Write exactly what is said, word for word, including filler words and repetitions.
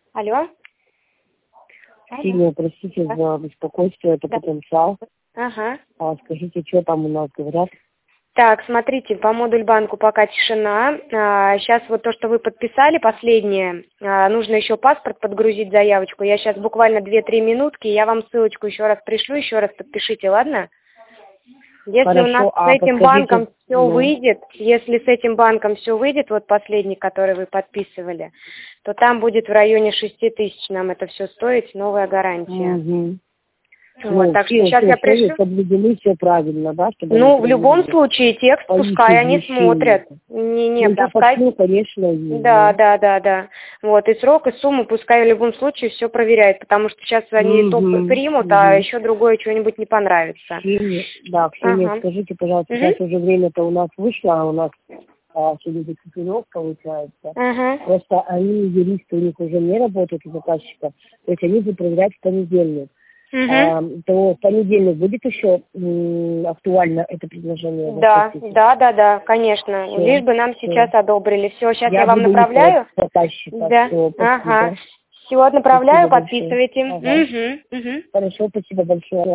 Алло. Сильно простите Да. за беспокойство, это Да. потенциал. Ага. А скажите, что там у нас говорят? Так, смотрите, по модуль банку пока тишина. А, сейчас вот то, что вы подписали, последнее, а, нужно еще паспорт подгрузить, заявочку. Я сейчас буквально две-три минутки, я вам ссылочку еще раз пришлю, еще раз подпишите, ладно? Если Хорошо, у нас а с этим подскажите, банком все ну. выйдет, если с этим банком все выйдет, вот последний, который вы подписывали, то там будет в районе шести тысяч нам это все стоить, новая гарантия. Угу. Вот, Ну, так что все, сейчас все я условия пришлю. соблюдены, все правильно, да? Чтобы Ну, они в любом проверили. случае, текст По их пускай они извещению. смотрят. Не, не, Ну, я пускай. пошлю, конечно, и, Да, ну. да, да, да. Вот, и срок, и сумму пускай в любом случае все проверяют, потому что сейчас они Угу, то примут, угу. а еще другое что-нибудь не понравится. Ксения, да, Ксения, Ага. скажите, пожалуйста, Угу. сейчас уже время-то у нас вышло, а у нас а, сегодня четырех получается. Ага. Просто они, юристы, у них уже не работают у заказчика, то есть они будут проверять в понедельник. Угу. А, то в понедельник будет еще м, актуально это предложение? Да, да, да, да, конечно. Все, Лишь бы нам все. сейчас одобрили. Все, сейчас я, Я вам буду направляю. заказчика. Да. Все, Ага. спасибо. Все, направляю, Спасибо большое. подписывайте. Ага. Угу. Угу. Хорошо, спасибо большое.